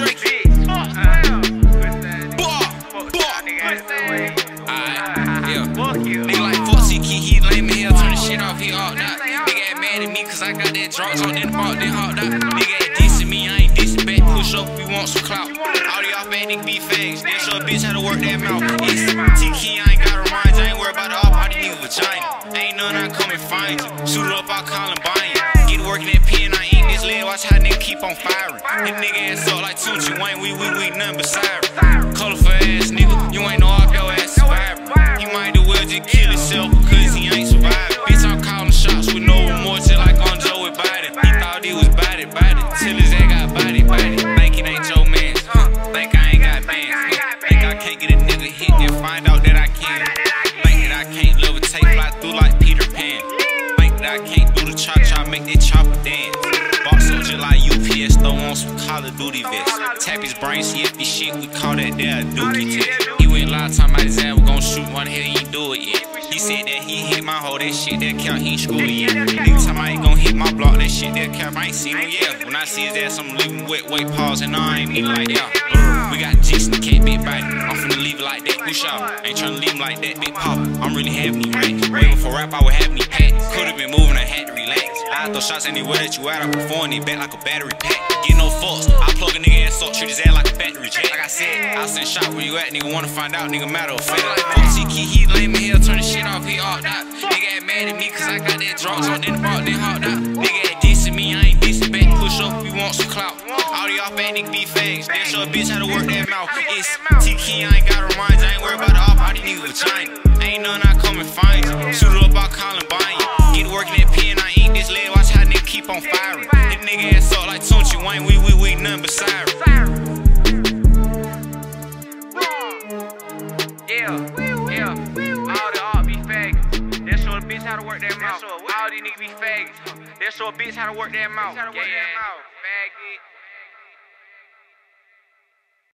Drake. Nigga like fuck CK, he lame in here, turn the shit off, he all out. Nigga ain't mad at me cause I got that drugs on, then bought, then hopped out. Nigga ain't decent me, I ain't decent back, push up if we want some clout. All y'all bad nigga be fags, then show a bitch how to work that mouth. It's TK, I ain't got a rhymes, I ain't worried about the all party nigga vagina. Ain't none I come and find you, shoot it up, I'll call and buy you. Get to working that pen, I ain't this lead, watch how nigga keep on firing. His nigga ass up like Tucci Wayne, we nothing but siren. Colorful ass nigga, you ain't no off your ass survivor. He might do well just kill himself because he ain't survived. Bitch, I'm calling shots with no remorse, just like on Joe with Biden. He thought he was body, till his ass got body. Think it ain't your man, think I ain't got bands. Think I can't get a nigga hit, then find out that I can. Think that I can't levitate, fly through like Peter Pan. Think that I can't do the cha-cha, make that chopper dance. Box up just like UPS, throw on some Call of Duty vests. Tap his brain, see if he shit, we call that there a dookie test. He went live talking about his ass, we gon' shoot one here, he ain't do it yet. He said that he hit my hoe, that shit, that count, he ain't school yet. Nigga time I ain't gon' hit my block, that shit, that count, I ain't seen him yet. When I see his ass, I'm leaving wet, pause, and I ain't even like that. We got G's in the cat, big body, I'm finna leave it like that, who shot? Ain't tryna leave him like that, big pop. I'm really having these racks, waiting for rap, I would have me packed. Could've been moving, I had to relax. I throw shots anywhere that you at, I perform it back like a battery pack. Get no fucks, I plug a nigga ass up, treat his ass like a factory jack. Like I said, I'll send shot where you at, nigga wanna find out, nigga matter of fact. Fuck CK, he lame in here, turn the shit off, he all out. Nigga ain't mad at me cause I got that drugs on, then bought, then hopped out. Nigga ain't decent me, I ain't decent back, push up if we want some clout. All y'all bad nigga be fags, then show a bitch how to work that mouth. It's TK, I ain't got a rhymes, I ain't worried about the all party nigga vagina. Ain't none I come and find you, shoot it up, I'll call and buy you. Get to working that pen, I ain't this lead, watch how nigga keep on firing. This nigga ass up like Tucci Wayne, we nothing but siren. Yeah, all the art be fags. They show a bitch how to work that mouth. All these niggas be fags. They show a bitch how to work that mouth. Yeah, faggot.